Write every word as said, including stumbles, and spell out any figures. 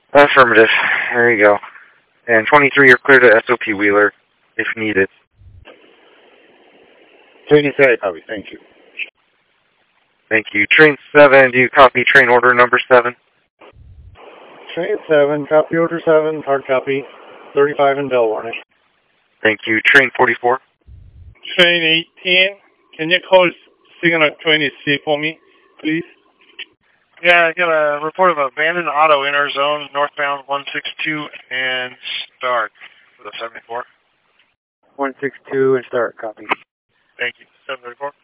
Affirmative. There you go. And twenty-three, you're clear to S O P Wheeler if needed. Train seven, copy. Thank you. Thank you. Train seven, do you copy train order number seven? Train seven, copy order seven, hard copy. thirty-five in bell warning. Thank you. Train forty-four? Train eighteen, can you call signal twenty-six for me, please? Yeah, I got a report of abandoned auto in our zone, northbound one six two and start for the seventy-four. one six two and start, copy. Thank you. seven thirty-four.